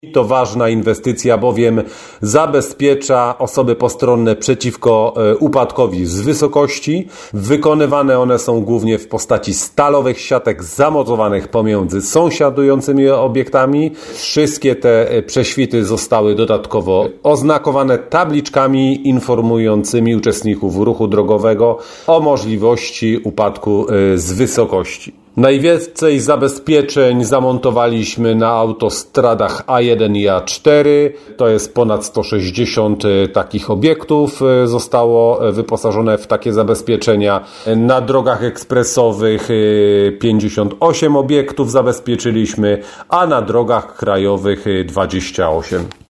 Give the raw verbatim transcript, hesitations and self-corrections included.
To ważna inwestycja, bowiem zabezpiecza osoby postronne przeciwko upadkowi z wysokości. Wykonywane one są głównie w postaci stalowych siatek zamocowanych pomiędzy sąsiadującymi obiektami. Wszystkie te prześwity zostały dodatkowo oznakowane tabliczkami informującymi uczestników ruchu drogowego o możliwości upadku z wysokości. Najwięcej zabezpieczeń zamontowaliśmy na autostradach A jeden i A cztery. To jest ponad sto sześćdziesiąt takich obiektów zostało wyposażone w takie zabezpieczenia. Na drogach ekspresowych pięćdziesiąt osiem obiektów zabezpieczyliśmy, a na drogach krajowych dwadzieścia osiem.